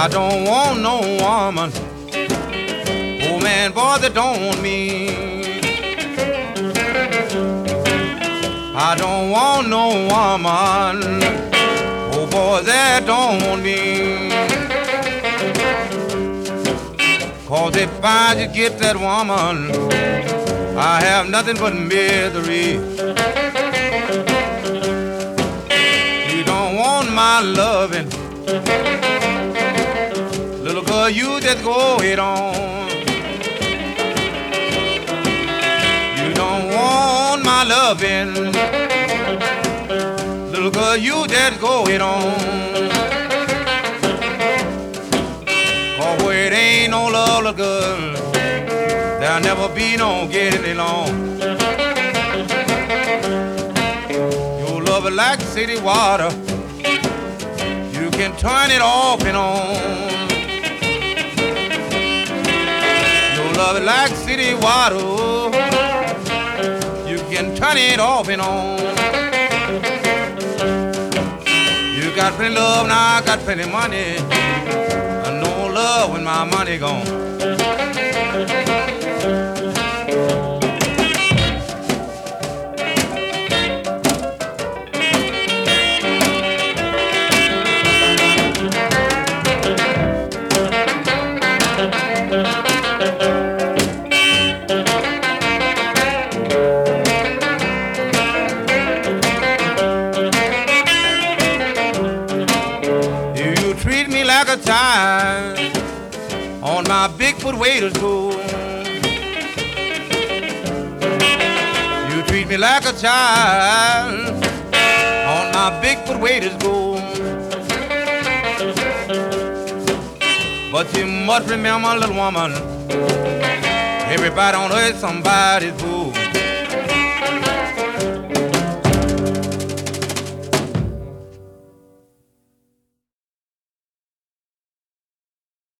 I don't want no woman, oh man, boy, that don't want me. I don't want no woman, oh boy, that don't want me. 'Cause if I just get that woman, I have nothing but misery. You don't want my loving, little girl, you just go it on. You don't want my loving, little girl, you just go it on. 'Cause where it ain't no love, little girl, there'll never be no getting along. Your love is like city water, you can turn it off and on. Your love is like city water, you can turn it off and on. You got plenty love, now I got plenty money. I no love when my money gone. You treat me like a child on my Bigfoot way to school. You treat me like a child on my Bigfoot way to school. But you must remember, little woman, everybody on earth is somebody's fool.